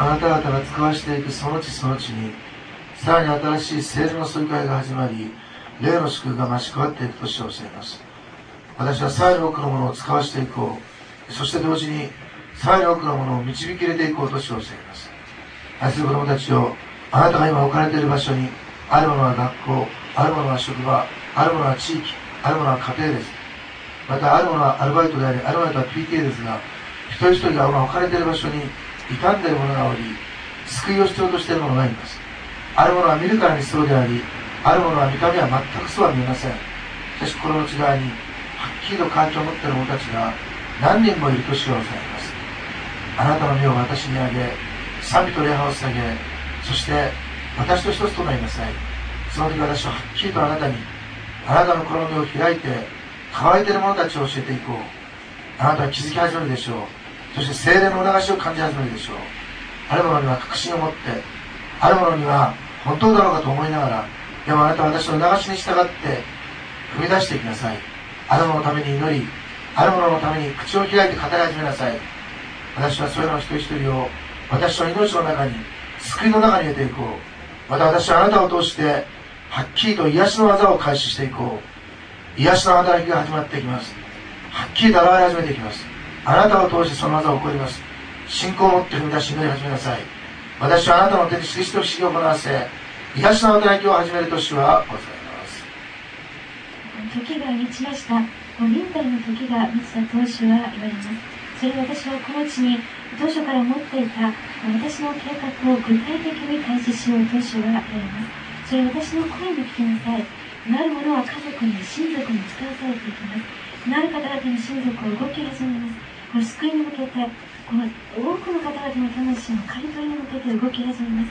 あなた方が使わしていくその地その地に、さらに新しい聖霊の総会が始まり、霊の祝福が増し加わっていくとして教えます。私はさらに多くのものを使わしていこう。そして同時に、さらに多くのものを導き入れていこうとして教えます。愛する子供たちを、あなたが今置かれている場所に、あるものは学校、あるものは職場、あるものは地域、あるものは家庭です。また、あるものはアルバイトであり、あるものは PTA ですが、一人一人が今置かれている場所に、傷んでいる者がおり、救いを必要としている者がいます。あるものは見るからにそうであり、あるものは見た目は全くそうは見えません。しかし心の内側にはっきりと感情を持っている者たちが何人もいると主はおされます。あなたの身を私にあげ、賛美と礼拝を捧げ、そして私と一つとなりなさい。その時私ははっきりとあなたに、あなたの心の目を開いて乾いている者たちを教えていこう。あなたは気づき始めるでしょう。そして聖霊の促しを感じ始めるでしょう。ある者には確信を持って、ある者には本当だろうかと思いながら、でもあなたは私の促しに従って踏み出していきなさい。ある者のために祈り、ある者のために口を開いて語り始めなさい。私はそれらの一人一人を私の命の中に、救いの中に入れていこう。また私はあなたを通してはっきりと癒しの技を開始していこう。癒しの働きが始まっていきます。はっきりと現れ始めていきます。あなたを通してその技を起こります。信仰を持って踏み出し祈り始めなさい。私はあなたの手に印と不思議を行わせ、癒しの働きを始めると主はございます。 時が満ちました。忍耐の時が満ちたと主は言われます。それは私はこの地に当初から持っていた私の計画を具体的に開始しようと主は言われます。それは私の声に聞きなさい。なるものは家族に親族に使わされていきます。なる方々の親族を動き始めます。この救いに向けて、この多くの方々の魂の刈り取りに向けて動き始めます。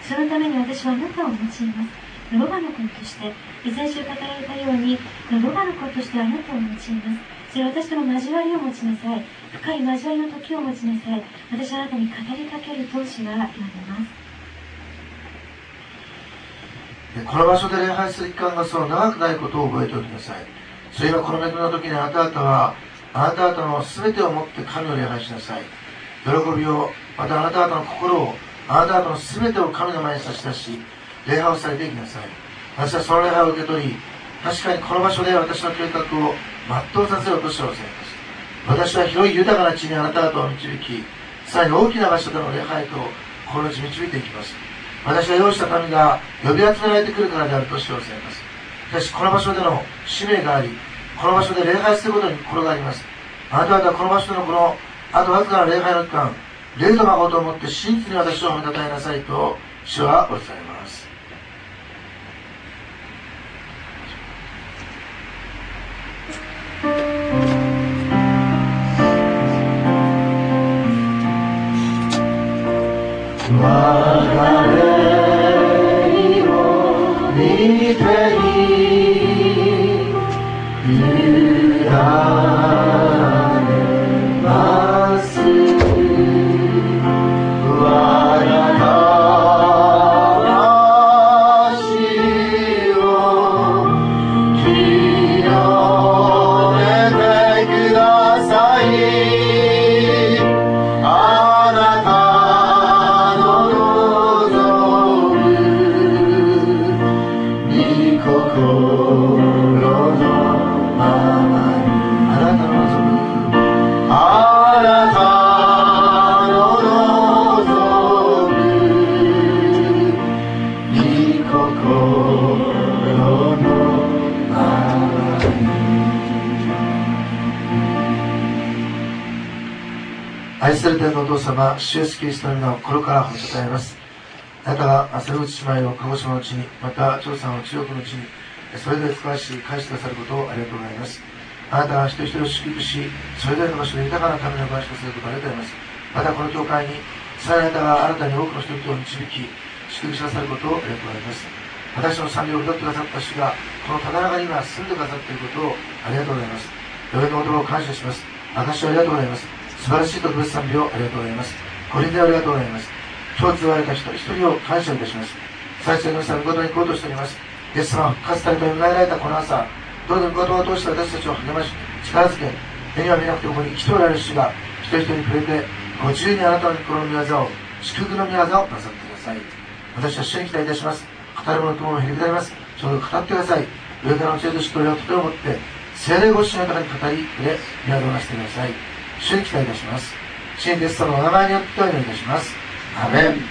そのために私はあなたを用います。ロバの子として、先週語られたように、ロバの子としてあなたを用います。それは私との交わりを持ちなさい。深い交わりの時を持ちなさい。私はあなたに語りかけると主は言われます。 この場所で礼拝する期間がそう長くないことを覚えておきなさい。それがこの恵みの時にあなた方は、あなた方の全てをもって神を礼拝しなさい。喜びを、またあなた方の心を、あなた方の全てを神の前に差し出し、礼拝をされていきなさい。私はその礼拝を受け取り、確かにこの場所で私の計画を全うさせようとしておられます。私は広い豊かな地にあなた方を導き、さらに大きな場所での礼拝とこの地導いていきます。私が用意した民が呼び集められてくるからであるとしておられます。しかしこの場所での使命があり、この場所で礼拝することに心があります。あなた方はこの場所でのこのあとわずかな礼拝の期間、霊と誠をもって真実に私を褒めたたえなさいと主はお伝えます。我が霊を見てに委ねます我が魂を清めてくださいあなたの望む御心のままにあなたの望むあなたの望む御心のままに愛する天のお父様、主イエスキリストの皆を心から褒めたたえます。あなたが瀬戸内姉妹を鹿児島の地に、また長さんを中国の地に、それぞれ使わし返してくださることをありがとうございます。あなたが一人一人を祝福し、それぞれの場所で豊かな神の場所とすることをありがとうございます。またこの教会に、さらにあなたが新たに多くの人々を導き、祝福しなさることをありがとうございます。私の賛美を受け取ってくださった主が、このただ中に今住んでくださっていることをありがとうございます。予言の言葉を感謝します。私はありがとうございます。素晴らしい特別賛美をありがとうございます。これでありがとうございます。今日伝われた人一人を感謝いたします。再生の皆さんのことに行こうとしております。イエス様、復活されたよみがえられたこの朝、どうぞ御言葉を通して私たちを励まし、力づけ、目には見なくてここに生きておられる主が、一人一人に触れて、ご自由にあなたの心の御業を祝福の御業をなさってください。私は主に期待いたします。語る者とものへりくだります。ちょうど語ってください。上からの知恵と知恵をとても持って聖霊ご主の方に語りくれ、御業をなしてください。主に期待いたします。主イエス様のお名前によってお祈りいたします。アメン。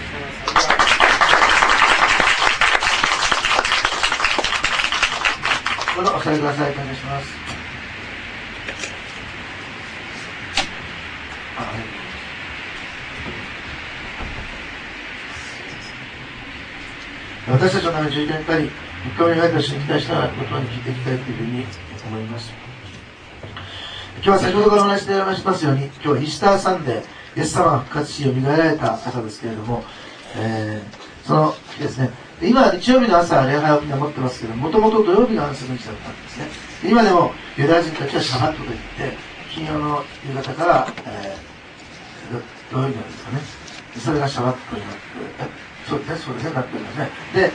どうぞお座りください。お願いします。私たちのために十字架にかかり、3日目に描いた主に期待しながら言葉に聞いていきたいというふうに思います。今日は先ほどからお話していましたように、今日はイースターサンデー、イエス様が復活し、蘇られた朝ですけれども、その日ですね、今、日曜日の朝、礼拝をみんな持ってますけど、もともと土曜日が安息日だったんですね。今でもユダヤ人たちはシャバットといって、金曜の夕方から、土曜日なんですかね。それがシャバットになって、そうですね、なっておりますね。で、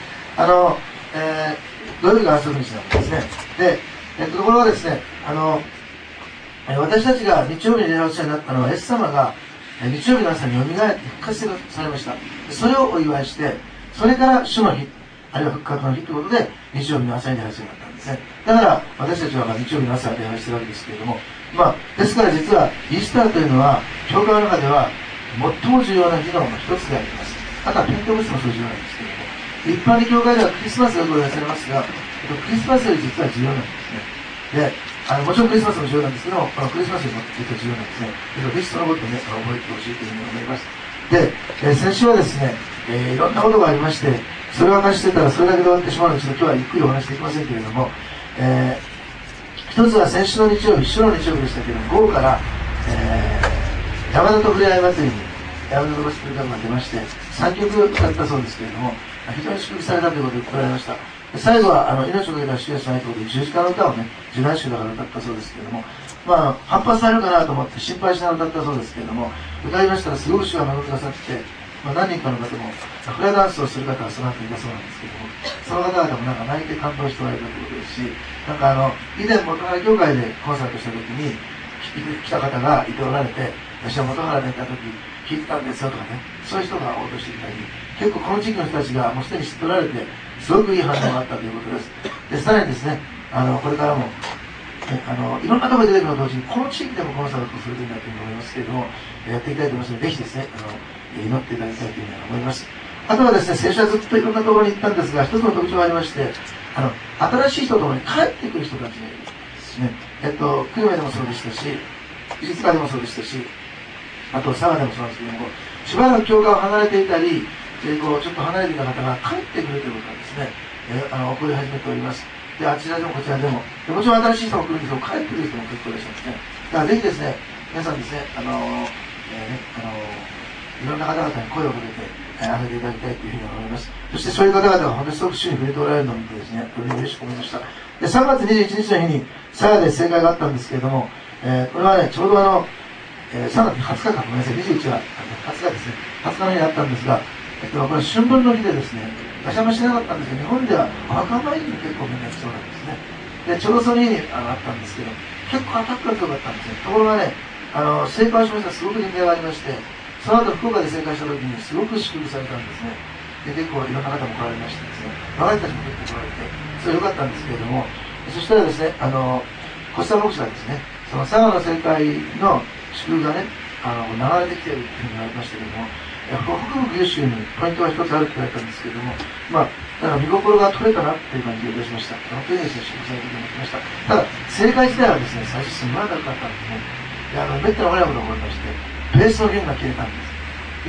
土曜日が安息日なんですね。で、ところがですね、私たちが日曜日に礼拝をするようになったのは、イエス様が日曜日の朝に蘇って復活されました。それをお祝いして、それから主の日、あるいは復活の日ということで、日曜日の朝に礼拝するようになったんですね。だから、私たちは日曜日の朝に礼拝してるわけですけれども、ですから実は、イースターというのは、教会の中では、最も重要な日の一つであります。あとはペンテコステもそう重要なんですけれども、一般的教会ではクリスマスがご用意されますが、クリスマスより実は重要なんですね。で、もちろんクリスマスも重要なんですけども、このクリスマスよりも実は重要なんですね。ぜひそのことをね、覚えてほしいというふうに思います。で、先週はですね、いろんなことがありまして、それを話してたらそれだけで終わってしまうので、今日はゆっくりお話しできませんけれども、一つは先週の日曜日、主の日曜日でしたけれども、午後から、山里ふれあい祭りに、山里ゴスペル団が出まして、3曲歌ったそうですけれども、非常に祝福されたということで来られました。最後は命をかけた主イエスの愛ということで十字架の歌をね、受難集だから歌ったそうですけれども、反発されるかなと思って心配しながら歌ったそうですけれども、歌いましたらすごく主が守ってくださって、何人かの方もフラダンスをする方はその後いたそうなんですけども、その方々も泣いて感動しておられたということですし、以前元原教会でコンサートした時に来た方がいておられて、私は元原で行った時聞いてたんですよとかね、そういう人が応募してきたり、結構この地域の人たちがもうすでに知っておられて、すごくいい反応があったということです。で、さらにですね、これからも、いろんなところで出てくるのと同時に、この地域でもコンサートをするといいなというふうに思いますけれども、やっていきたいと思いますので、ぜひですね、祈っていただきたいというふうに思います。あとはですね、先週はずっといろんなところに行ったんですが、一つの特徴がありまして、新しい人と共に帰ってくる人たちがいるんですね。久留米でもそうでしたし、飯塚でもそうでしたし、あと佐賀でもそうなんですけども、しばらく教会を離れていたり、ちょっと離れていた方が帰ってくるということなんですね。起こり始めております。で、あちらでもこちらでも。でもちろん新しい人も来るんですけど、帰ってくる人も結構いらっしゃるんですね。だからぜひですね、皆さんですね、いろんな方々に声をかけて、あげていただきたいというふうに思います。そしてそういう方々が本当にすごく主に触れておられるのを見てですね、とても嬉しく思いました。で、3月21日の日に佐賀で正会があったんですけれども、これはね、ちょうど3月20日か、ごめんなさい、21は20日ですね、20日の日にあったんですが、これ春分の日でですね、私はあんまり知らなかったんですけど、日本では赤米に結構みんな来そうなんですね。で、ちょうどその日にあったんですけど、結構アタックが強かったんですね。ところがね、正解をしましたらすごく人気がありまして、その後福岡で正解した時にすごく祝福されたんですね。で、結構いろんな方も来られましてですね、若い人たちも結構来られて、それ良かったんですけれども、そしたらですね、コスタ牧師がですね、その佐賀の正解の祝福がね、流れてきているっていうふうに言われましたけれども、北部九州にポイントが一つあるって言われたんですけれども、だから見心が取れたなっていう感じがいたしました。本当にですね、祝福されていただきました。ただ、正解自体はですね、最初すごい長かったんですね。で、めったに分からないことが起こりまして、ベースの弦が切れたんです。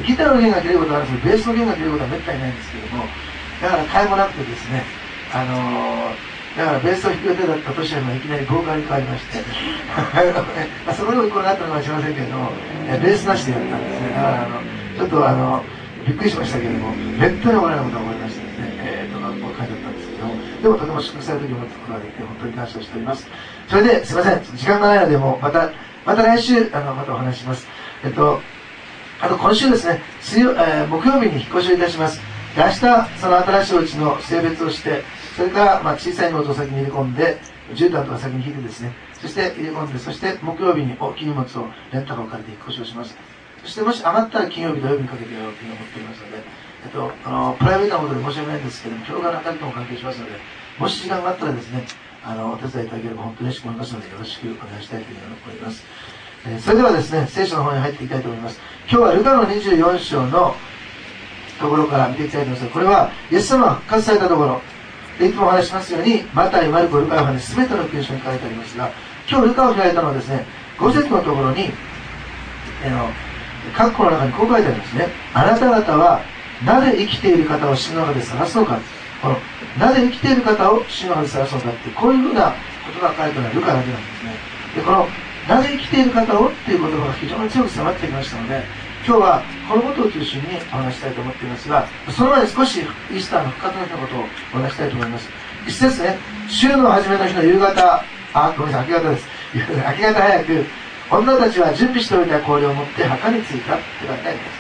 ギターの弦が切れることはあるんですけど、ベースの弦が切れることはめったにないんですけれども、だから替えもなくてですね、だからベースを弾く予定だった年は、いきなりボーカルに変わりましてそのようにこうなったのかもしれませんけれども、ベースなしでやったんですね。だからちょっとびっくりしましたけれども、めったに思わないことが思いましてですね、こう書いてあったんですけども、でもとても祝福される時を持つことができて本当に感謝しております。それで、すいません、時間がないので、もうまた来週またお話しします。あと今週ですね、木曜日に引っ越しをいたします。で、明日その新しいお家の性別をして、それから小さいノートを先に入れ込んで、絨毯とか先に引いてですね、そして入れ込んで、そして木曜日に大きい荷物をレンタカーを借りて引っ越しをします。 そしてもし余ったら金曜日土曜日にかけてやろうというふうに思っていますので、プライベートなことで申し訳ないんですけども、教会の働きとも関係しますので、もし時間があったらですね、お手伝いいただければ本当に嬉しく思いますので、よろしくお願いしたいというふうに思います。それではですね、聖書の方に入っていきたいと思います。今日はルカの24章のところから見ていきたいと思います。これはイエス様が復活されたところで、いつもお話しますようにマタイ、マルコ、ルカ、ヨハネ全ての福音書に書いてありますが、今日ルカを開いたのはですね、5節のところに括弧の中にこう書いてありますね。あなた方はなぜ生きている方を死の中で探すのか。このなぜ生きている方を死の中で探すのかって、こういうふうなことが書いてあるのはルカだけなんですね。で、このなぜ生きている方をっていう言葉が非常に強く迫ってきましたので、今日はこのことを中心にお話したいと思っていますが、その前に少しイースターの復活の日のことをお話したいと思います。一節ね、週の初めの日の夕方、ごめんなさい、明け方です。明け方早く、女たちは準備しておいた氷を持って墓に着いたって書いてあります。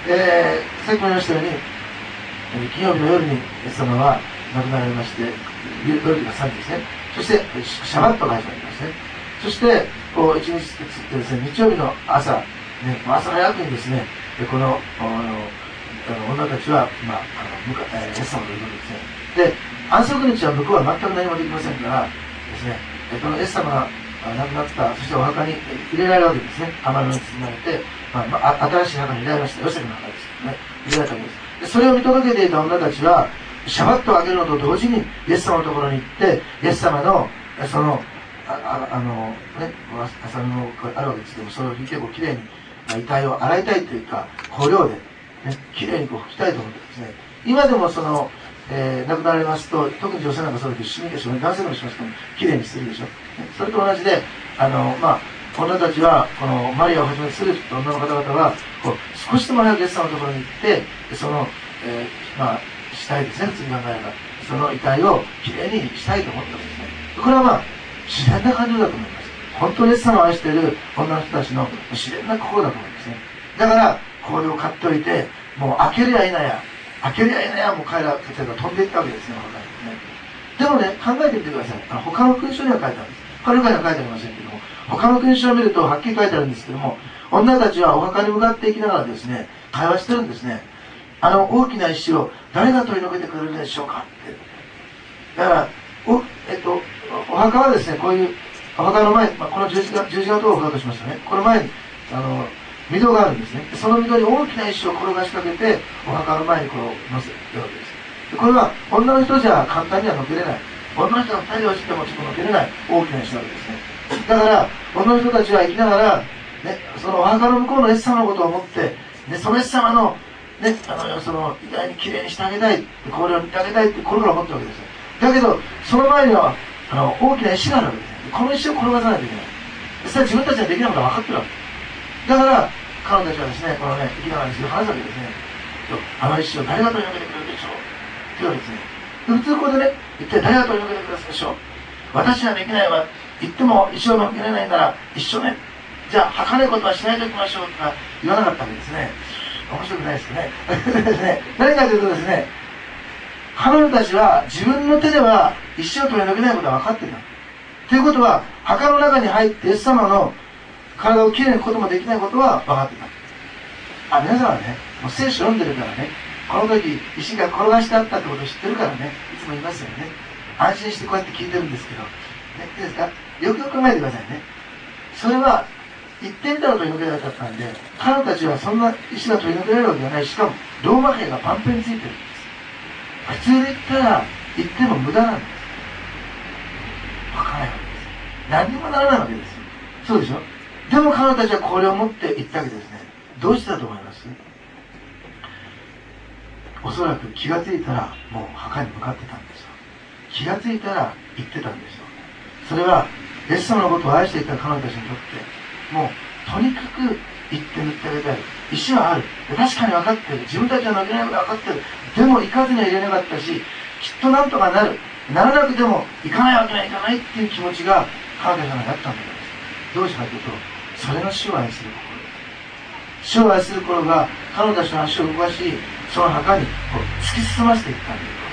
で、さっきも言いましたように、金曜日の夜にイエス様は亡くなられまして、夜が3時ですね。そしてシャバットが始まりますね。そしてこう一日つってですね、日曜日の朝、ね、朝早くにですね、この女たちは、イエス様ということですね。で、安息日は向こうは全く何もできませんからですね、このイエス様が亡くなった、そしてお墓に入れられるわけですね。雨のに包まれて、新しい墓に入れられました。ヨセフの墓ですけどね、入れられたわけです。でそれを見届けていた女たちは、シャバットをあげるのと同時にイエス様のところに行って、イエス様のその朝のあるわけですけども、それを結構きれいに遺体を洗いたいというか、香料で、ね、きれいにこう拭きたいと思ってですね、今でもその、亡くなられますと、特に女性なんかそうですけど、シミでしょうね、男性でもしますけども、きれいにするでしょ。それと同じで、女たちは、このマリアをはじめする女の方々は、こう少しでも早くイエス様のところに行って、その、死体ですね、普通に考えれば、その遺体をきれいにしたいと思ったわけですね。これは自然な感情だと思います。本当にイエス様を愛している女の人たちの自然な心だと思いますね。だから、氷を買っておいて、もう開けるや否や、もう彼らたちが飛んでいったわけですね、でもね、考えてみてください。他の勲章には書いてあるんです。これには書いてありませんけども、他の勲章を見るとはっきり書いてあるんですけども、女たちはお墓に向かっていきながらですね、会話してるんですね。大きな石を誰が取り除けてくれるでしょうかって。だから、お墓はですね、こういうお墓の前、この十字架とお墓としましたね。この前に御堂があるんですね。その御堂に大きな石を転がしかけてお墓の前にこう乗せるわけです。これは女の人じゃ簡単には乗けれない、女の人が2人をしてもちょっと乗けれない大きな石なわけですね。だから女の人たちは生きながら、ね、そのお墓の向こうのイエス様のことを思って、ね、そのイエス様の、ね、その遺体にきれいにしてあげたい、これを見てあげたいって心から思ったわけですよ。だけどその前には大きな石があるわけですね。この石を転がさないといけない。それは自分たちができないことが分かってるわけだから、彼女たちはですね、このね、生きながらに話すわけですね。あの石を誰が取り除けてくれるでしょうって言うわけですね。普通ここでね、一体誰が取り除けてくださるでしょう。私はできないわ。言っても石を投げれないなら一緒ね。じゃあ儚いことはしないでおきましょうとか言わなかったわけですね。面白くないですね。何かというとですね、彼女たちは自分の手では石を取り除けないことは分かっていた。ということは、墓の中に入ってイエス様の体をきれいにすることもできないことは分かっていた。皆さんはね、もう聖書読んでるからね、この時石が転がしてあったってことを知ってるからね、いつも言いますよね。安心してこうやって聞いてるんですけど、ね、いいですか？よくよく考えてくださいね。それは言ってみたら取り除けなかったんで、彼女たちはそんな石が取り除けられるわけじゃない。しかもローマ兵がパンペンについてるんです。普通で言ったら言っても無駄なんです。わからないわけです。何にもならないわけですよ。そうでしょ？でも彼女たちはこれを持って言ったわけですね。どうしてだと思います？おそらく気がついたらもう墓に向かってたんですよ。気がついたら言ってたんですよ。それはイエス様のことを愛していた彼女たちにとってもうとにかく言って塗ってあげたい。石はある。確かに分かってる。自分たちは負けないことは分かってる。でも行かずには入れなかったし、きっとなんとかなる。ならなくても行かないわけにはいかないっていう気持ちが彼女の中にあったんだと思います。どうしたかというと、それが主を愛する心です。主を愛する心が彼女たちの足を動かし、その墓にこう突き進ませていったんだと。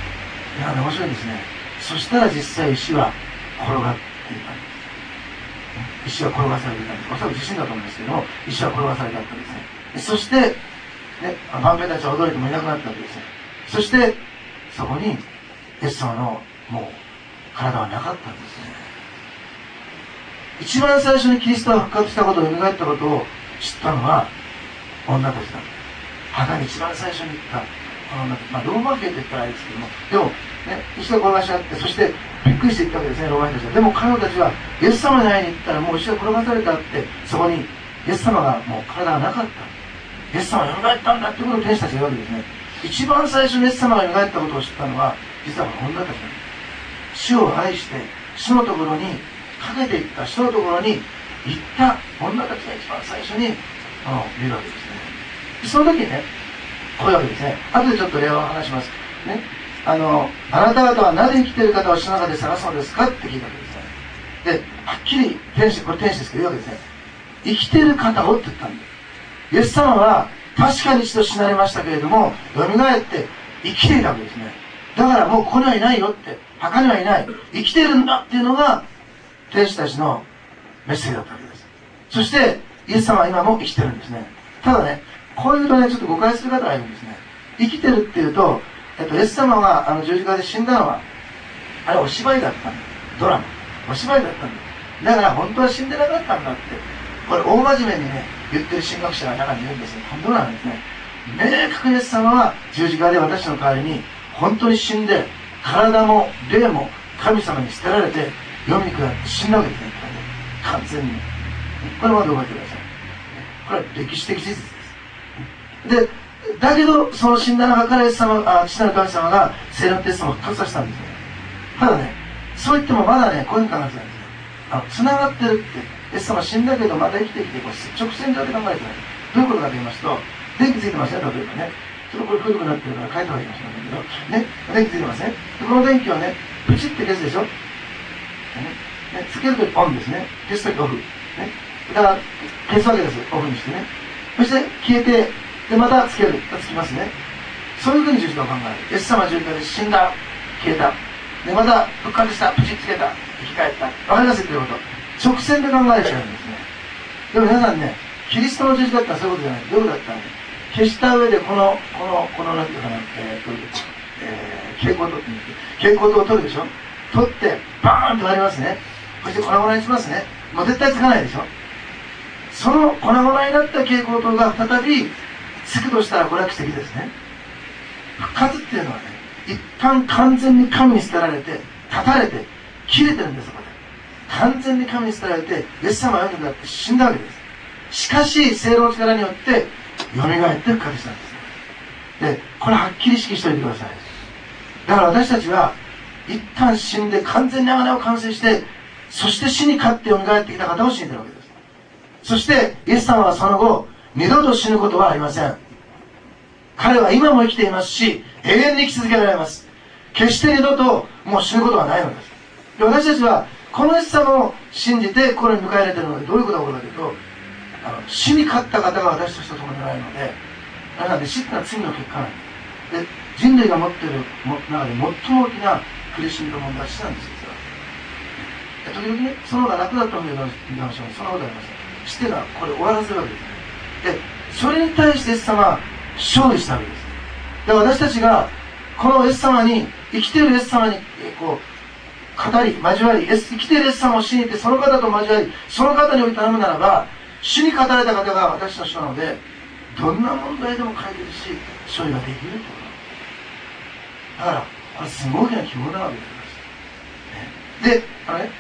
いや、面白いですね。そしたら実際石は転がっていたんです。 石は転がされていたんです。おそらく地震だと思うんですけども、石は転がされたわけですね。そして、ね、万兵たちは驚いてもいなくなったわけですね。そして、そこに、イエス様の、もう、体はなかったんですね。一番最初にキリストが復活したことを、蘇ったことを知ったのは、女たちだ。墓に一番最初に行った、この女たち。ローマ系って言ったらあれですけども、でも、ね、石が転がしあって、そして、びっくりしていったわけですね、ローマ人たちは。でも彼女たちは、イエス様に会いに行ったら、もう石が転がされたって、そこに、イエス様がもう体がなかった。イエス様が蘇ったんだってことを天使たちが言うわけですね。一番最初にイエス様が蘇ったことを知ったのは、実はこの女たちなんです。主を愛して、主のところにかけていった、主のところに行った女たちが一番最初に、見るわけですね。その時にね、こういうわけですね。後でちょっと例を話します。ね。あなた方はなぜ生きている方を主の中で探すのですかって聞いたわけですね。で、はっきり天使、これ天使ですけど言うわけですね。生きている方をって言ったんです。イエス様は確かに一度死なれましたけれども、蘇って生きていたわけですね。だからもうここにはいないよって、墓にはいない、生きているんだっていうのが天使たちのメッセージだったわけです。そしてイエス様は今も生きてるんですね。ただね、こういうとね、ちょっと誤解する方がいるんですね。生きてるっていうと、イエス様が十字架で死んだのは、あれお芝居だったんだ。ドラマ。お芝居だったんだ。だから本当は死んでなかったんだって。これ大真面目にね、言ってる神学者が中にいるんですね。とんでもないんですね。明確にイエス様は十字架で私の代わりに本当に死んで、体も霊も神様に捨てられて、読みに下って死んだわけですね。完全に。これまで覚えてください。これは歴史的事実です。で、だけど、その死んだ中からイエス様、父なる神様が聖霊のテストを復活させたんですね。ただね、そう言ってもまだね、こういうふうに考えてないんですよ。繋がってるって、イエス様死んだけどまた生きてきて、これ直線上で考えてない。どういうことかと言いますと、電気ついてますね、例えばね。ちょっとこれ古くなってるから変えた方がいいかもしれないけど、ね、電気ついてますね。でこの電気をね、プチって消すでしょ。ね、つけるときオンですね。消すときオフ。ね。だから、消すわけです。オフにしてね。そして消えて、で、またつける。つきますね。そういうふうに十字架を考える。イエス様は十字架で死んだ。消えた。で、また復活した。プチつけた。生き返った。わかりますっていうこと。直線で考えちゃうんですね。でも皆さんね、キリストの十字架ってのはそういうことじゃない。どういうことだったらね、消した上でこの、なんていうかな、蛍光灯って言うんですけど、蛍光灯を取るでしょ。取って、バーンと割りますね。そして粉々にしますね。もう絶対つかないでしょ。その粉々になった蛍光灯が再びつくとしたらこれは奇跡ですね。復活っていうのはね、一旦完全に神に捨てられて、断たれて、切れてるんです、そこで。完全に神に捨てられて、イエス様が世に下って死んだわけです。しかし、聖霊の力によって、蘇って復活したんです。で、これはっきり意識しておいてください。だから私たちは、一旦死んで完全に贖いを完成して、そして死に勝って蘇ってきた方を信じているわけです。そして、イエス様はその後、二度と死ぬことはありません。彼は今も生きていますし、永遠に生き続けられます。決して二度ともう死ぬことはないのです。で、私たちは、このイエス様を信じて、これに迎えられているので、どういうことが起こるかというと、死に勝った方が私たちと共におられるので、だからね、死ってのは罪の結果なんです。で、人類が持っている中で最も大きな苦しみと問題は死なんですよ、実は。時々ね、その方が楽だったので見ましょう。そんなことありません。死っていうのはこれ終わらせるわけですね。で、それに対してイエス様は勝利したわけです。で、私たちがこのイエス様に、生きているイエス様にこう語り、交わり、生きているイエス様を信じてその方と交わり、その方において頼むならば、主に語られた方が私の主なので、どんな問題でも解決し、勝利ができるということ。だから、これすごい大きな希望なわけです。で、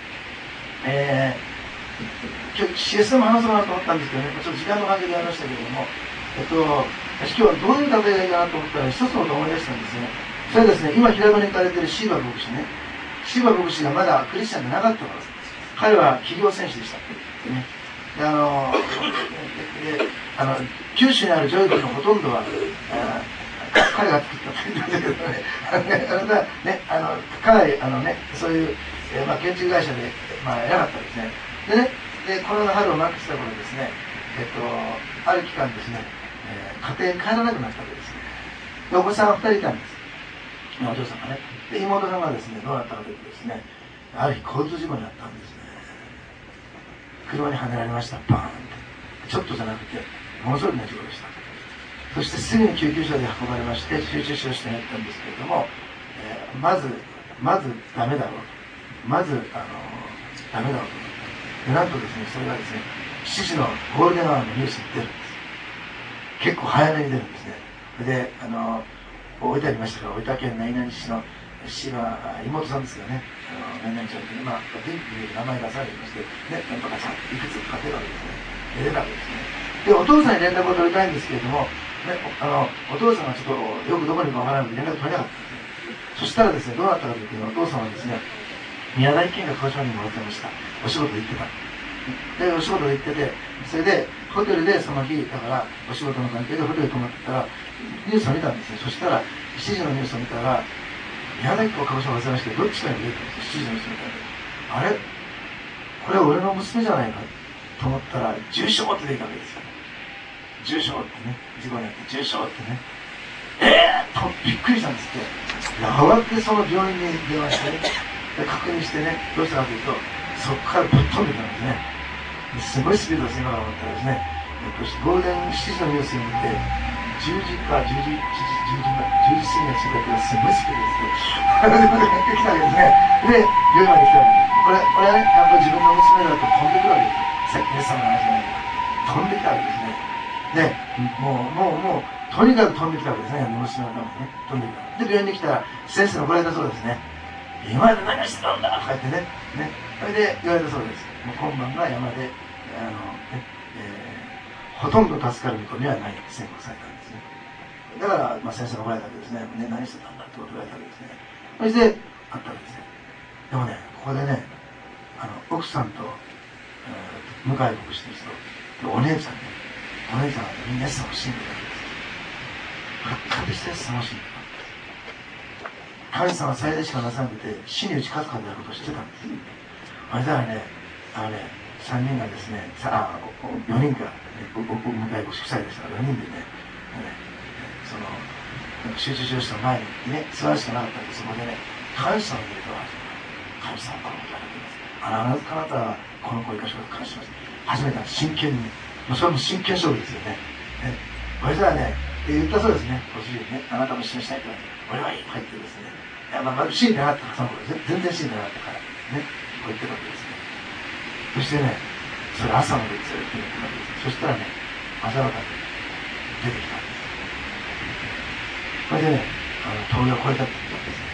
今日 CS も話そうかなと思ったんですけどね、ちょっと時間の関係でやりましたけれども、私今日はどういう例えがいいかなと思ったら、一つのことを思い出したんですね。それはですね、今平戸に行かれているシーバ牧師ね。シーバ牧師がまだクリスチャンでなかったからです。彼は企業選手でした。ね、で九州にあるジョイフルのほとんどは彼が作ったって言うんだけどね、かなりそういう、建築会社で、偉かったですね。でね、コロナ春を満喫した頃ですね、ある期間ですね、家庭に帰らなくなったわけですね。で、お子さんが2人いたんです。お嬢さんがね。で、妹さんがですね、どうなったかというとですね、ある日交通事故にあったんですね。 車にはねられました。バーンって。ちょっとじゃなくてものすごくな事故でした。そしてすぐに救急車で運ばれまして集中死をしてやったんですけれども、まずダメだろうと、まずダメだろうと。でなんとですね、それがですね、7時のゴールデンアワーのニュースに出るんです。結構早めに出るんですね。で大分ありましたから、大分県何々市の市は妹さんですよね。何々ちゃんって今電気で名前出されてましてね、なんとかちゃんいくつか出るわけですね。出るわけですね。でお父さんに連絡を取りたいんですけれども、ね、お父さんがちょっとよくどこにいるかわからないので連絡取れなかったんですね。そしたらですね、どうなったかというと、お父さんはですね、宮台県が鹿児島に戻ってました。お仕事で行ってた。でお仕事で行ってて、それでホテルでその日だからお仕事の関係でホテルに泊まってたらニュースを見たんですね。そしたら7時のニュースを見たら宮台と鹿児島を忘れまして、どっちかに出てたんですよ。7時のニュースを見たら、あれこれは俺の娘じゃないかと思ったら重傷って出たわけですよ。重傷ってね、事故にあって重傷ってね、とびっくりしたんですって。慌ててその病院に電話してね、で確認してね、どうしたかというとそこからぶっ飛んでたんですね。すごいスピードです。今から思ったらですね、ゴールデン7時のニュースに見て10時か10時過ぎの時がすごいスピードですね。来たわけですね。で病院まで来たわけです。これはね、やっぱり自分の娘だと飛んでくるわけです。さっきイエス様の話じゃないから飛んできたわけですね。でもうとにかく飛んできたわけですね。娘のためにね飛んできた。で病院に来たら先生に怒られたそうですね。今まで何してたんだとか言ってね、それで言われたそうです。もう今晩が山でほとんど助かる見込みはない宣告されたんですね。だから、先生が怒られたわけですね。何してたんだってことを言われたわけですね。そしてあったわけですね。でもね、ここでね、奥さんと、向井牧師の人とお姉ちゃんはみんなイエス様を信じてたわけです。復活してイエス様を信じてた。神様は最大しかなさなくて死に打ち勝つかであることを知ってたんです。それからね、3人がですね、4人か、向井牧師夫妻でしたから4人でね、その集中した前にね座るしかなかったんで、そこでね感謝の言葉を神様このことができます。あなたはこの子を生かしこと感謝します。初めて真剣に、それも真剣勝負ですよね。これじゃあね言ったそうですね。ご主人ね、あなたも一緒にしたいと俺はいいと言ってですね、信じてなかったから、その子全然信じてなかったからね、こう言ってたわけですね。そしてね、それ朝までずっと言ってたわけです。そしたらね、朝方に出てきたんです。それでね、峠を越えたって言ったんです。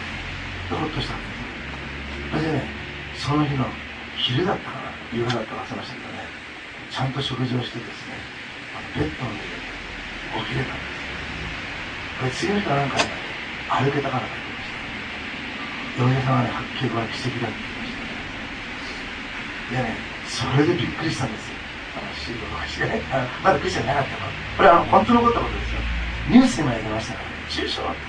ほっとしたんです。それでね、その日の昼だったかな、夕方だったか忘れましたけどね、ちゃんと食事をしてですね、ベッドの上で起きれたんです。これ次の日はなんかね、歩けたからと言ってました。嫁さんはね、はっきりこれ奇跡だって言ってましたね。でね、それでびっくりしたんですよ。シールの話がね、まだクリスチャンじゃなかったの。これは本当のことですよ。ニュースにもやりましたからね、重症って。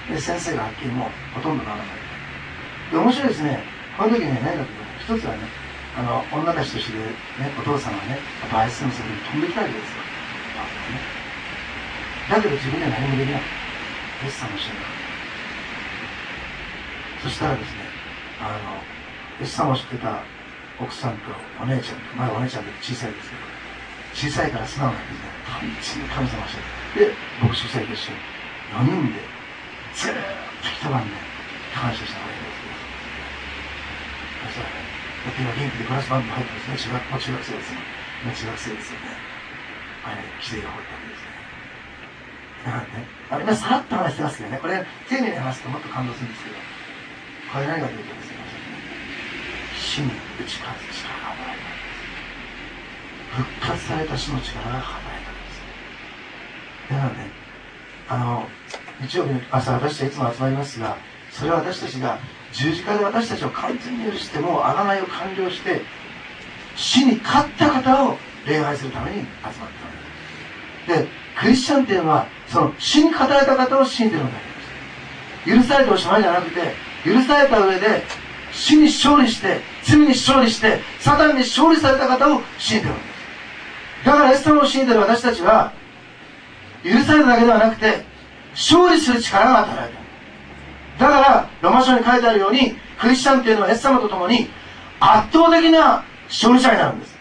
で、先生がはっきりもうほとんどならない。で、面白いですね。この時にね、何かというと、一つはね、女たちとしてね、お父さんはね、やっぱ愛するの先に飛んできたわけですよ。だけど自分には何もできなかった。イエス様の信仰。そしたらですね、イエス様を知ってた奥さんとお姉ちゃんと、まだお姉ちゃんで小さいですけど、小さいから素直なんですね。神様を知ってで、牧師夫妻と一緒に4人でずーっと一晩で感謝したわけです。そしたらね、だって今元気でブラスバンド入ってますね。中学生ですよ。中学生ですよね。奇跡が起こったわけですね。だからね、今さらっと話してますけどね、これ丁寧に話すともっと感動するんですけど、これ何かというとですね、死に打ち勝つ力が働いたんです。復活された死の力が働いたんです。だからね、日曜日の朝私たちいつも集まりますが、それは私たちが十字架で私たちを完全に許してもう贖いを完了して死に勝った方を礼拝するために集まったのです。で、クリスチャンっていうのはその死に勝たれた方を信じてるんだけど、許されておしまいじゃなくて、許された上で死に勝利して、罪に勝利して、サタンに勝利された方を信じてるんです。だからイエス様を信じてる私たちは許されただけではなくて勝利する力が与えられている。だからロマ書に書いてあるように、クリスチャンっていうのはイエス様と共に圧倒的な勝利者になるんです。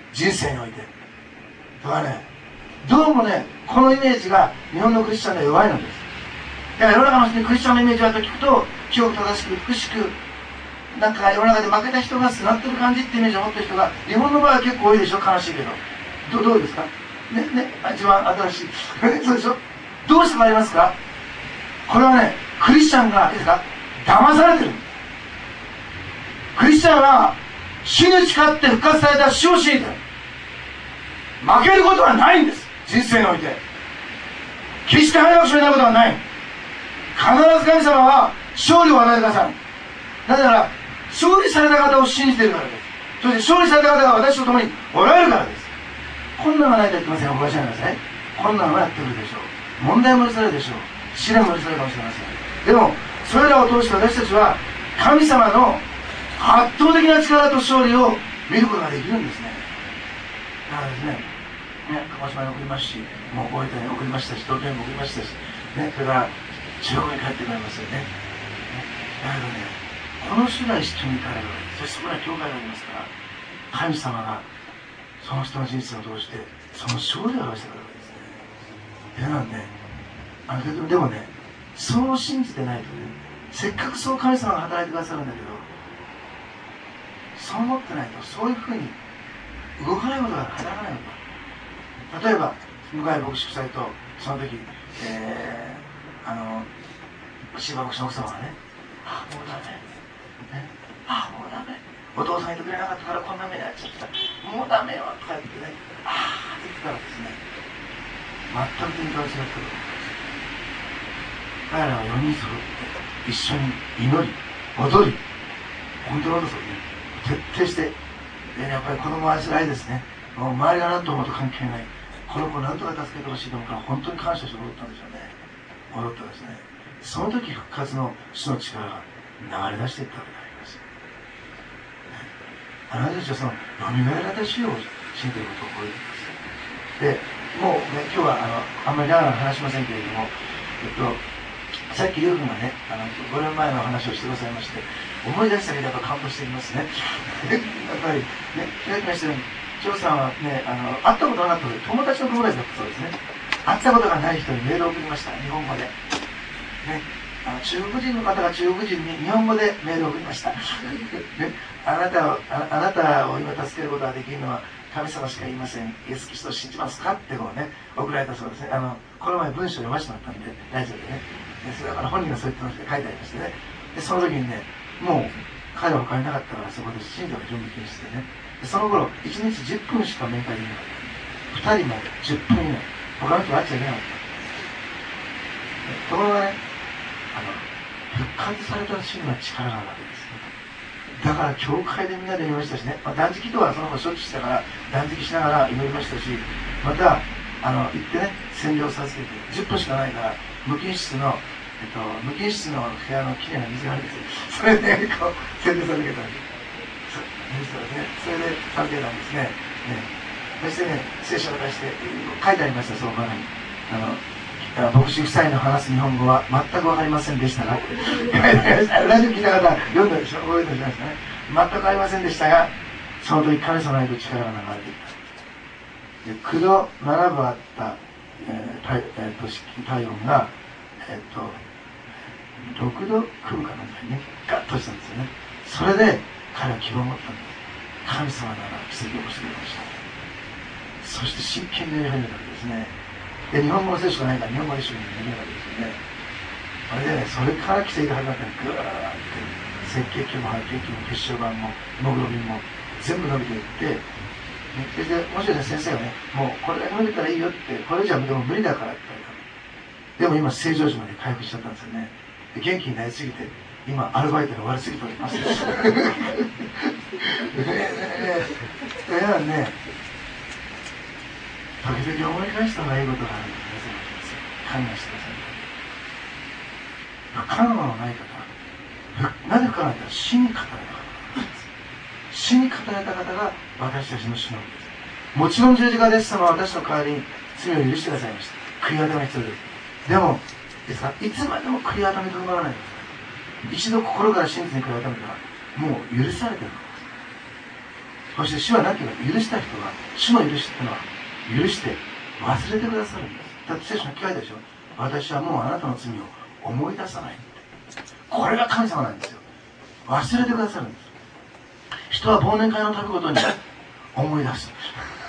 人生において。だからね、どうもね、このイメージが日本のクリスチャンでは弱いのです。だから世の中の人にクリスチャンのイメージはと聞くと、清く正しく美しく、なんか世の中で負けた人がすがってる感じってイメージを持ってる人が、日本の場合は結構多いでしょ。悲しいけど。どうですかね、一番新しい。そうでしょ。どうしてもありますか。これはね、クリスチャンが、いいですか、騙されてる。クリスチャンは、死に誓って復活された死を信じてる。負けることはないんです。人生において。決して敗北しないことはない。必ず神様は勝利を与えてくださる。なぜなら、勝利された方を信じているからです。そして勝利された方が私と共におられるからです。困難がないと言ってません。おかしいなさい。困難はやってくるでしょう。問題も許されるでしょう。試練も許されるかもしれません。でも、それらを通して私たちは、神様の圧倒的な力と勝利を見ることができるんですね。だからですね、鹿児島に送りますし、もう大分に送りましたし、東京にも送りましたし、それから中国に帰ってくれますよね。だけどね、この人が一緒に行かれるわけです。そしてそこには教会がありますから、神様がその人の人生を通してその勝利を表してくれるわけですね。なんで、でもね、そう信じてないとね、せっかくそう神様が働いてくださるんだけど、そう思ってないと、そういうふうに動かないことが働かないのか。例えば、向井牧師夫妻とその時、柴牧師の奥様がね、もうダメ、もうダメ、お父さんいてくれなかったからこんな目に遭っちゃった、もうダメよとか言ってね、って言ってたらですね、全く展開を違ったと思います。彼らは4人揃って一緒に祈り、踊り、本当のことですよね、徹底して、やっぱり子供は愛する愛ですね。もう周りが何と思うと関係ない。この子を何とか助けてほしいと思うから本当に感謝して踊ったんでしょうね。踊ったですね。その時復活の主の力が流れ出していったわけであります。あなたたちはその蘇られた主を信じていることを覚えています。で、もうね、今日はあんまり長々話しませんけれども、さっきユウ君がね、5年前の話をしてくださいまして、思い出したけどやっぱ感動していますね。やっぱりね、開きましたように、張さんはね、会ったことなかったので、友達の友達だったそうですね。会ったことがない人にメールを送りました、日本語で。ね、中国人の方が中国人に日本語でメールを送りました。ね、あなたを今助けることができるのは神様しか言いません。イエス・キリストを信じますかってこうね、送られたそうですね。この前文章を読ませてもらったんで、ラジオでね。それから本人がそう言ってまして書いてありましてね。で、その時にね、もう彼は他になかったからそこで信者の準備禁止でね。でその頃、1日10分しか面会できなかった。2人も10分以内。他の人は会っちゃいけなかった。ところがね、復活された主には力があるわけです。だから教会でみんなで祈りましたしね、断食とはその後しょっちゅうしたから断食しながら祈りましたし、また行ってね、洗礼を授けて10分しかないから無菌室の部屋のきれいな水があるんですよ。それでこう洗礼授けたんです。それで授けたんですね。そしてね、聖書を出して書いてありました、その場に。牧師夫妻の話す日本語は全く分かりませんでしたが、ラジオ聞いた方、読んだでしょ、覚えてらっしゃいますかね。全く分かりませんでしたが、その時神様の力が流れていた。9度7分あった体温が、6度9分かなんかにね、ガッとしたんですよね。それで彼は希望を持ったんです。神様なら奇跡を起こしてくれました。そして真剣にやり始めたわけですね。で、日本語の聖書がないから日本語の聖書にできなかったですよね。それでね、それから奇跡が始まったらぐーって赤血球も白血球も血小板もヘモグロビンも全部伸びていって、それでもしかしたら先生がね、もうこれだけ伸びたらいいよって、これじゃでも無理だからって言われた。でも今正常時まで回復しちゃったんですよね。で元気になりすぎて今アルバイトが悪すぎております。ね、時々思い返した方がいいことがあるんですよ。勘がしてください。不可能のない方、なぜ不可能なのか、死に語られた方なんです。死に語られた方が私たちの主なんです。もちろん十字架でイエス様は私の代わりに罪を許してくださいました。悔い改めが必要です。でもですからいつまでも悔い改めとどまらないでください。一度心から真実に悔い改めたらもう許されているのです。 そして主は何て言うか、許した人は、主の許しっていうのは許して忘れてくださるんです。だって聖書に書いたでしょ。私はもうあなたの罪を思い出さないって。これが神様なんですよ。忘れてくださるんです。人は忘年会の旅ごとに思い出す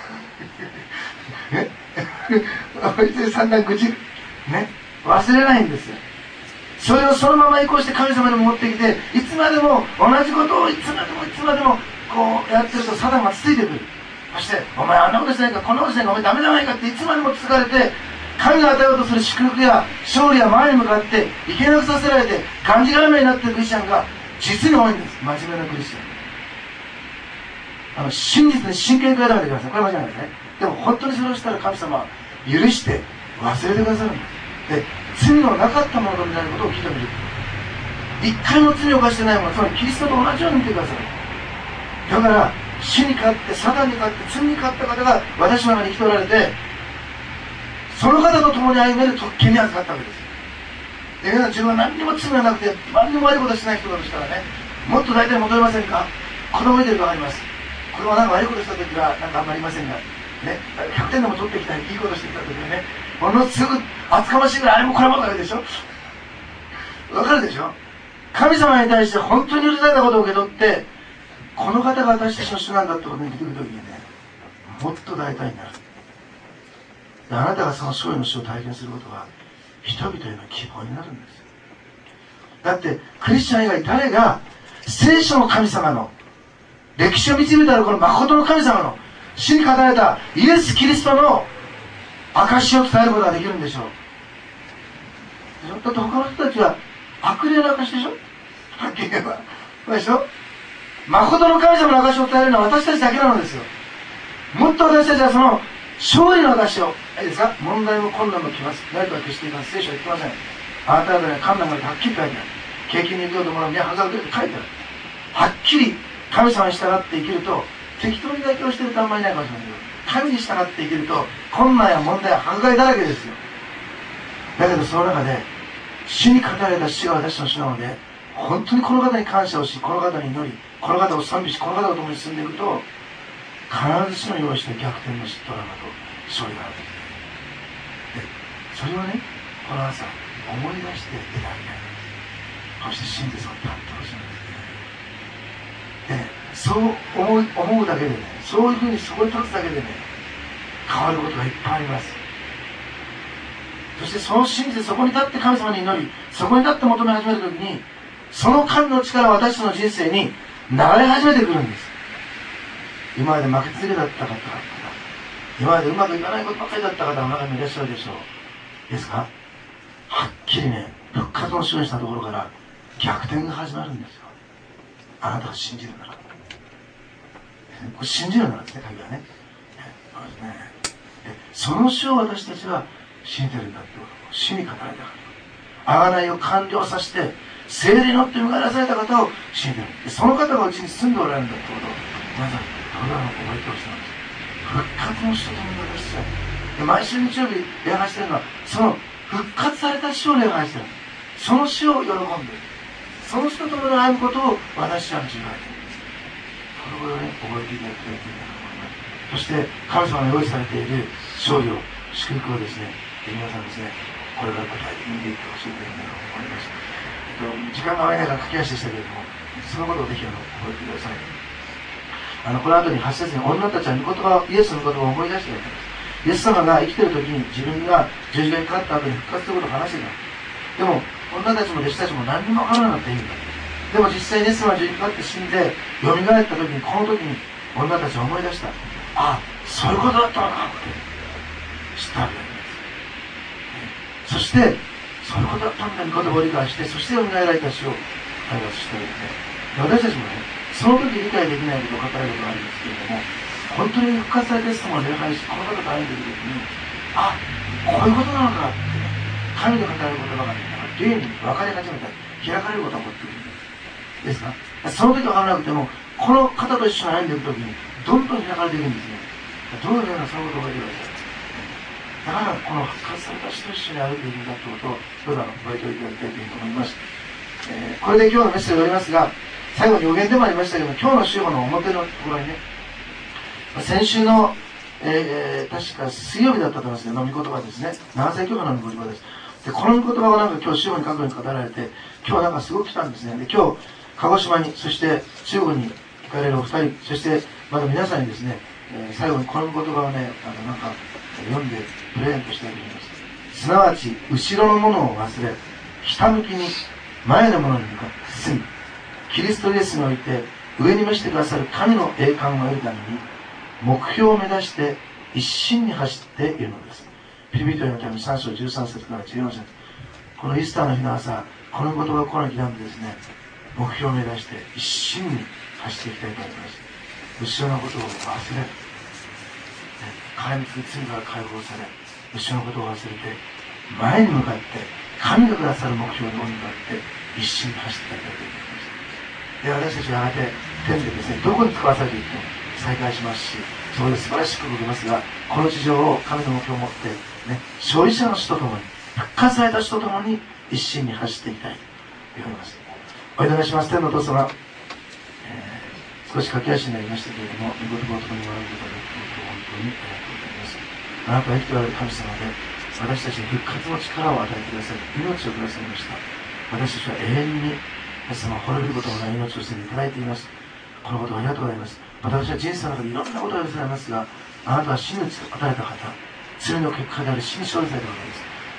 散々愚痴ね、忘れないんですよ。それをそのまま移行して神様に持ってきて、いつまでも同じことをいつまでもこうやってるとサタンがつついてくる。そしてお前あんなことしないか、こんなことしないか、お前ダメじゃないかっていつまでもつつかれて、神が与えようとする祝福や勝利や前に向かっていけなくさせられてがんじがらめになっているクリスチャンが実に多いんです。真面目なクリスチャン、真実に真剣に変えられてください。これは間違いないですね。でも本当にそれをしたら神様は許して忘れてくださるんです。で、罪のなかったものとみたいなことを聞いてみる。一回も罪を犯してないもの、つまりキリストと同じように見てください。だから死に勝ってサタンに勝って罪に勝った方が私の中に生きておられて、その方と共に歩める特権に預かったわけです。で、自分は何にも罪がなくて何にも悪いことしてない人だとしたらね、もっと大体戻れませんか。子供見てると分かります。子供はなんか悪いことした時はなんかあんまりいませんがね、100点でも取ってきたりいいことしてきた時はね、ものすごく厚かましいぐらいあれもこれもだけでしょ。わかるでしょ。神様に対して本当に許されたことを受け取って、この方が私たちの主なんだってことに気づく時にね、もっと大胆になる。で、あなたがその勝利の主を体験することは人々への希望になるんです。だってクリスチャン以外誰が聖書の神様の歴史を導いてあるこの誠の神様の死に語られたイエス・キリストの証を伝えることができるんでしょう。だって他の人たちは悪霊の証でしょ。はっきり言えばそうでしょ。誠の神様の証を伝えるのは私たちだけなのですよ。もっと私たちはその勝利の証を、いいですか。問題も困難も来ます。誰かは決しています。聖書は言ってません。あなた方には困難がはっきり書いてある。景気に行くようとものにははざると書いてある。はっきり神様に従って生きると、適当に妥協してるとあんまりないかもしれないけど、神に従って生きると困難や問題や迫害だらけですよ。だけどその中で主に語られた死が私の主なので、本当にこの方に感謝をし、この方に祈り、この方を賛美し、この方と共に進んでいくと、必ずしも用意して逆転のドラマと勝利がある。で、それをね、この朝思い出していただきたい。そして真実を担当するんですね。で、そう思うだけでね、そういうふうにそこに立つだけでね、変わることがいっぱいあります。そしてその真実、そこに立って神様に祈り、そこに立って求め始めるときに、その神の力は私たちの人生に流れ始めてくるんです。今まで負け続けだった方、今までうまくいかないことばかりだった方の中にいらっしゃるでしょう。ですか。はっきりね、復活を示したところから逆転が始まるんですよ。あなたが信じるなら。これ信じるならですね、鍵はね。そうですね。その主を私たちは信じてるんだってことを主に語られたから。贖いを完了させて、聖霊に乗って迎え出された方を信じてる。その方がうちに住んでおられるんだってことを皆さん覚えてほしいんです。復活の主と共に私たちで毎週日曜日礼拝してるのは、その復活された主を礼拝してる。その主を喜んでる。その主と共に歩むことを私は従えている。これをね、覚えていただきたいと思います。そして神様が用意されている勝利を、祝福をですね、皆さんですね、これから具体的に見ていってほしいというふうに思います。時間が合わないから駆け足でしたけれども、そのことをぜひ覚えてください。この後に8節に女たちはイエスの言葉を思い出しているわけです。イエス様が生きている時に自分が十字架にかかった後に復活ということを話していた。でも女たちも弟子たちも何にも分からなかった意味だ。でも実際イエス様が十字架にかかって死んで蘇った時に、この時に女たちは思い出した。あ、そういうことだったのかって知ったわけです。そしてそういうことだったんだということを理解して、そして蘇られた死を会話したわけですね。私たちもね、その時理解できないことを語られることがあるんですけれども、本当に復活されたイエス様を礼拝し、この方と歩んでいる時に、あ、こういうことなのかってね、神で語られる言葉がね、霊に分かり始めたり開かれることが起こってくるんです。ですか。その時分からなくても、この方と一緒に歩んでいく時にどんどん開かれていくんですね。どういうようなそのことを覚えてください。だからこの復活された人と一緒に歩んでいくんだということをどうぞ覚えておいていただきたいというふうに思います。これで今日のメッセージを終わりますが、最後に予言でもありましたけども、今日の主語の表のところにね、 先週の、確か水曜日だったと思いますね、の御言葉ですね。長崎教会の御言葉です。で、この御言葉がなんか今日、主語に書くように語られて、今日なんかすごく来たんですね。で、今日、鹿児島に、そして中国に行かれるお二人、そしてまだ皆さんにですね、最後にこの御言葉をね、なんか読んでプレゼントしたいと思います。すなわち、後ろのものを忘れ、ひたむきに前のものに向かって進み、キリストイエスにおいて上に召してくださる神の栄冠を得るために、目標を目指して一心に走っているのです。フィリピ人への手紙3章13節から14節。このイースターの日の朝、この言葉をこの刻んでですね、目標を目指して一心に走っていきたいと思います。後ろのことを忘れ、壊滅の罪から解放され、後ろのことを忘れて、前に向かって、神がくださる目標に向かって一心に走っていきたいと思います。で、私たちはやがて天でですね、どこに使わされていっても再開しますし、そこで素晴らしく動きますが、この地上を神の目標を持って、ね、勝利者の死とともに、復活された死とともに一心に走っていきたいと言われます。お祈りします。天のお父様、少し駆け足になりましたけれども、御言葉を共に学ぶことができることを本当にありがとうございます。あなたは生きておられる神様で、私たちに復活の力を与えてくださり、命をくださいました。私たちは永遠に、イエス様を滅びることのない命を捨てていただいています。このことをありがとうございます。私は人生の中でいろんなことがございますが、あなたは死に打たれた方、罪の結果である死に勝利された方です。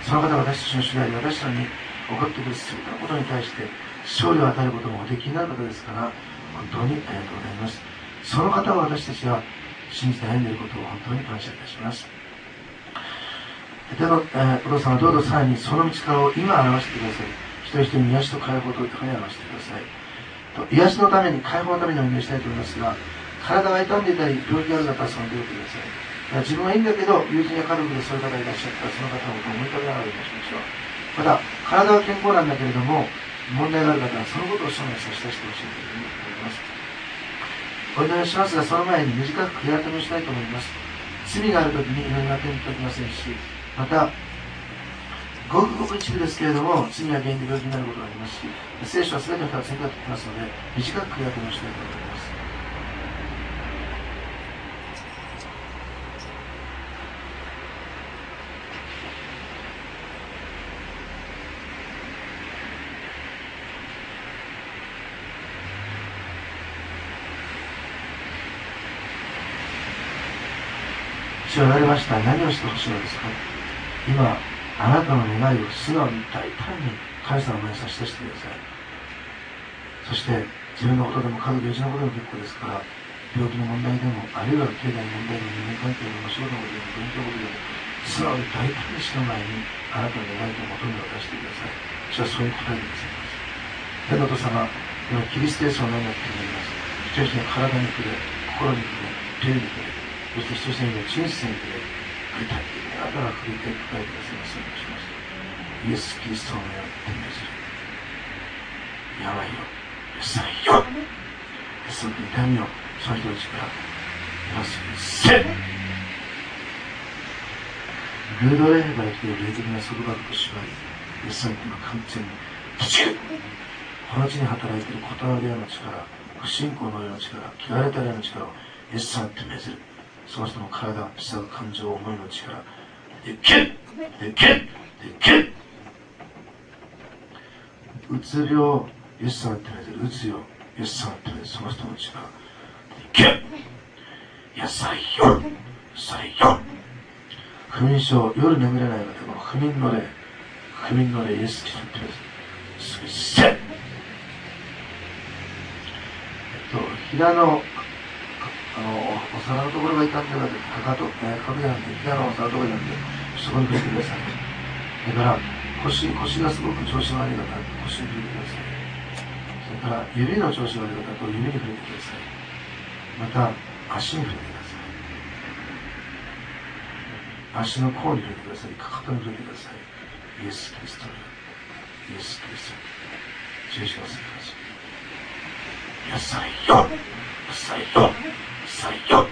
その方が私たちの主であり、私たちに起こってくる全てのことに対して勝利を与えることもおできになる方ですから、本当にありがとうございます。その方を私たちは信じて歩んでいることを本当に感謝いたします。での、お父様、どうぞさらにその道からを今表してください。一人一人に癒しと解放と豊かに表してください。癒しのために、解放のためにお祈りしたいと思いますが、体が痛んでいたり、病気がある方はその手を打ってください。自分はいいんだけど、友人や家族でそういう方がいらっしゃったら、その方のことを思い浮かべながらお祈りしましょう。また、体は健康なんだけれども、問題がある方はそのことを生涯差し出してほしいというふうに思います。お祈りしますが、その前に短く悔い改めをしたいと思います。罪があるときに祈りが天に届きませんし、また、ごくごく一部ですけれども、罪が原因で病気になることがありますし、聖書は全ての人が選択できますので、短く悔い改めをしたいと思います。主は言われました。何をしてほしいのですか？今、あなたの願いを素直に大胆に神様の前に差し出してください。そして自分のことでも家族、友人のことでも結構ですから、病気の問題でも、あるいは経済の問題でも、人間関係でも、仕事のことでも、勉強のことでも、素直に大胆に主の前にあなたの願いと求めを出してください。主はそういう答えてくださいます。天のお父様、今キリストイエスの名によって祈ります。一人一人の体に触れ、心に触れ、手に触れ、そして一人一人の人生に触れ、具体的にあなたが触れて答えてくださいますようにしました。イエス・キリストの名を天命する。病よ、野菜よ、その痛みをその人たちから出すせルードレーバーという霊的な束縛と縛り、イエス様の完全に断ち切る。この地に働いている言葉の霊の力、不信仰の霊の力、汚れた霊の力をイエス様と命ずる。その人の体、思想、感情、思いの力、でけっでけっでけっ。うつ病、イエス様と命ずる。うつよ、イエス様と命ずる。その人の力、でけっ野菜よ、野菜よ。不眠症、夜眠れない方、この不眠の霊、不眠の霊、イエス・キリストと命ずる。すべて膝のお皿のところが痛んでるわけです。かかと、かぶじゃなくて、膝のお皿のところになって、そこに触れてください。それから、腰がすごく調子が悪い方、腰に触れてください。それから、指の調子が悪い方と指に触れてください。また、足に触れてください。足の甲に触れてください。かかとに触れてください。イエス・キリストのイエス・キリストの十字架をするください。野菜よ、野菜よ、野菜よ。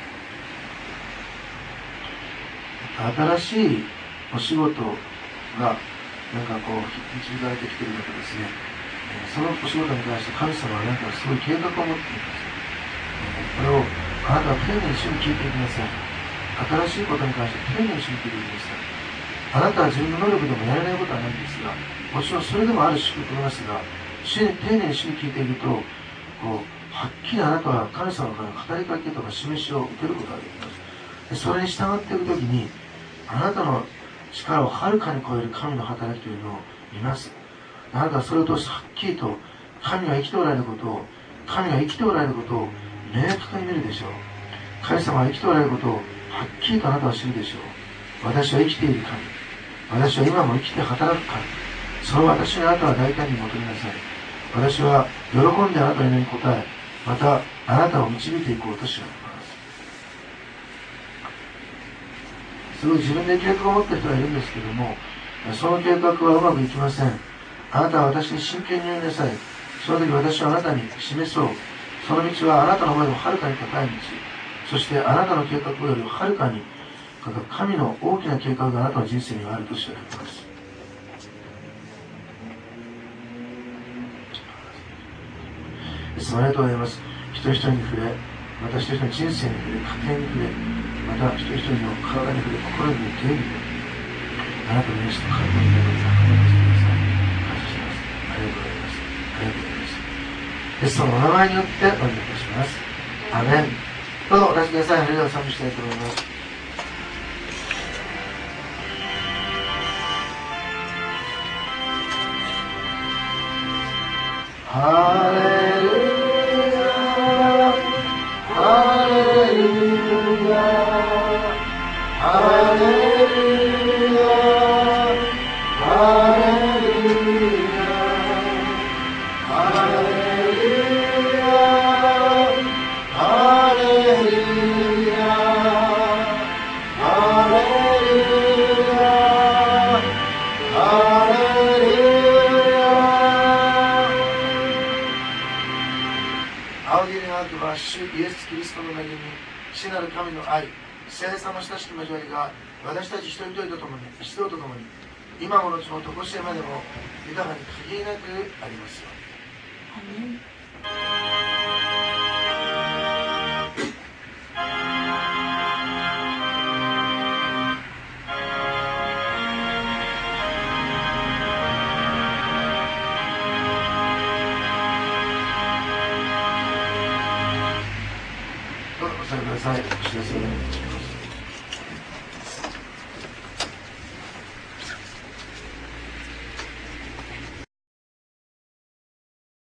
新しいお仕事がなんかこう導かれてきているわけですね。そのお仕事に関して神様はなんかすごい計画を持っています。これをあなたは丁寧に主に聞いていきなさい。新しいことに関して丁寧に主に聞いていきなさい。あなたは自分の能力でもやれないことはないんですが、もちろんそれでもある祝福がありますが、丁寧に主に聞いていると、はっきりあなたは神様からの語りかけとか示しを受けることができます。でそれに従っていくときに、あなたの力をはるかに超える神の働きというのを見ます。あなたはそれを通してはっきりと神が生きておられることを、神が生きておられることを明確に見るでしょう。神様が生きておられることをはっきりとあなたは知るでしょう。私は生きている神。私は今も生きて働く神。その私にあなたは大胆に求めなさい。私は喜んであなたの祈りに応え、またあなたを導いていこうとします。すごい自分で計画を持っている人がいるんですけども、その計画はうまくいきません。あなたは私に真剣に言いなさい。その時私はあなたに示そう。その道はあなたの前よりもはるかに高い道。そしてあなたの計画よりもはるかに神の大きな計画があなたの人生にはあると知られます。いつもありがとうございます。一人一人に触れ、また一人一人の人生に触れ、家庭に触れ、また一人一人の体に触れ、心に触れ、手に触れ、あなたのイエスの体に触れ、感謝します。ありがとうございます。ありがとうございます。イエスのお名前によってお願いいたします。アメン。どうぞお立ちください。それでは賛美したいと思います。ハレルヤ、ハレルヤ、ハレルヤ、ハレルヤ、ハレルヤ、ハレルヤ、ハレルヤ、ハレルヤ。仰ぎ願うは主イエス・キリストの恵み、父なる神の愛、聖さの親しき交わりが私たち一人一人と共に、一同と共に、今も後の常しえまでも豊かに限りなくありますように。どうぞお座りください。お知らせ